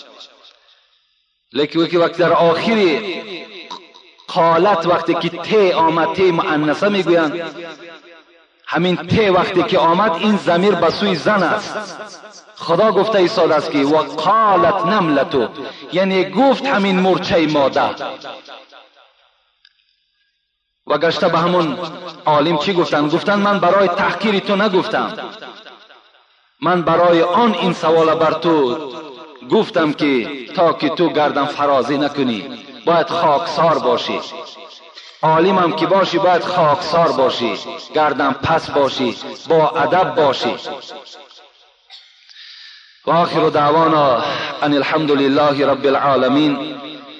لیکن وقتی در آخری قالت وقتی که ت آمد، ت مؤنثه می گویند، همین ت وقتی که آمد این ضمیر به سوی زن است. خدا گفته ایستاده است که و قالت نملتو، یعنی گفت همین مورچه ماده. و گشته به همون عالم چی گفتن؟ گفتن من برای تحقیر تو نگفتم، من برای آن این سوال بر تو گفتم که تا که تو گردن فرازی نکنی باید خاکسار باشی. عالم هم که باشی باید خاکسار باشی، گردن پس باشی، با ادب باشی. و آخر دعوانا ان الحمد لله رب العالمین.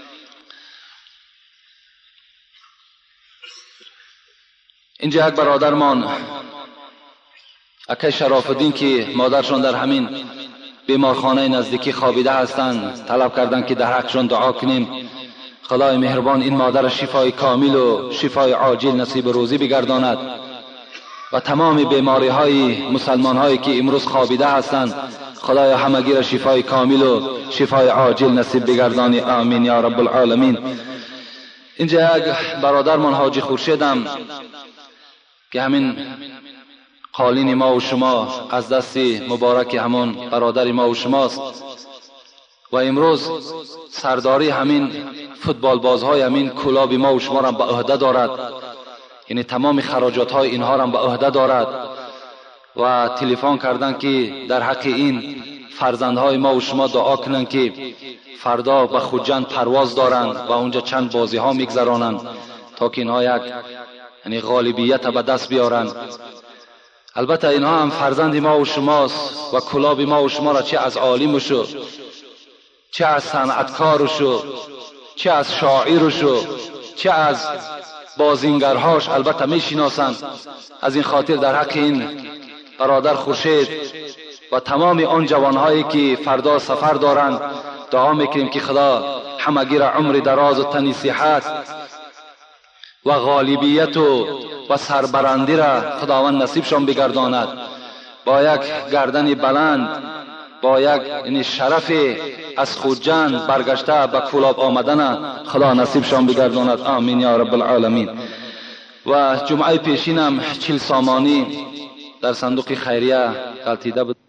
اینجا یک برادرمان اکای شراف الدین که مادرشون در همین بیمارخانه نزدیکی خوابیده هستند، طلب کردند که در حقشون دعا کنیم. خدای مهربان این مادر شفای کامل و شفای عاجل نصیب روزی بگرداند و تمام بیماری های مسلمان هایی که امروز خوابیده هستند خدای همگی را شفای کامل و شفای عاجل نصیب بگردانی. آمین یا رب العالمین. اینجا یک برادرمان حاجی خورشیدم که همین قالین ما و شما از دست مبارک همون برادر ما و شماست و امروز سرداری همین فوتبال بازهای همین کلاب ما و شما را به عهده دارد، یعنی تمام خراجات های اینها را به عهده دارد و تلفن کردن که در حق این فرزندهای ما و شما دعا کنند که فردا به خوجند پرواز دارند و اونجا چند بازی ها میگذرانند تا که اینها یک یعنی غالبیت به دست بیارند. البته اینها هم فرزند ما و شماست و کلاب ما و شما را چه از عالمشو، چه از صنعتکارشو، چه از شاعرشو، چه از بازینگرهاش البته میشناسند. از این خاطر در حق این برادر خورشید و تمام آن جوانهایی که فردا سفر دارند دعا میکنیم که خدا همگی را عمر دراز و تنی صحت و غالبیت و و سربرندی را خداوند نصیبشان بگرداند، با یک گردن بلند، با یک این شرف از خودجان برگشته به کلاب آمدن خدا نصیبشان بگرداند. آمین یا رب العالمین. و جمعه پیشینم چل سامانی در صندوق خیریه غلطیده بود.